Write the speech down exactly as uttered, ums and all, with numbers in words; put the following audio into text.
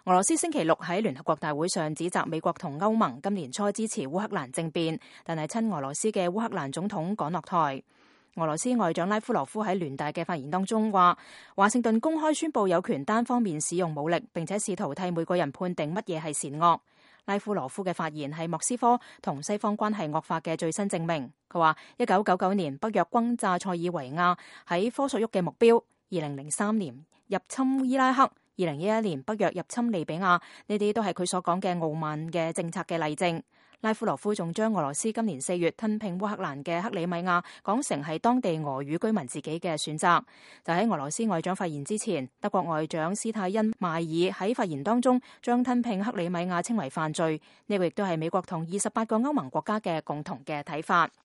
俄羅斯星期六喺聯合國大會上指責美國同歐盟今年初支持烏克蘭政變，但係親俄羅斯嘅烏克蘭總統趕落台。俄羅斯外長拉夫羅夫喺聯大嘅發言當中話，華盛頓公開宣布有權單方面使用武力，並且試圖替每個人判定乜嘢係善惡。拉夫羅夫嘅發言係莫斯科同西方關係惡化嘅最新證明。佢話一九九九年北約轟炸塞爾維亞喺科索沃嘅目標，二零零三年入侵伊拉克，二零一一年北約入侵利比亞，呢啲都係佢所講嘅傲慢嘅政策嘅例證。拉夫羅夫仲將俄羅斯今年四月吞併烏克蘭嘅克里米亞講成係當地俄語居民自己嘅選擇。就喺俄羅斯外長發言之前，德國外長施泰因邁爾喺發言當中將吞併克里米亞稱為犯罪。呢個亦都係美國同二十八個歐盟國家嘅共同嘅睇法。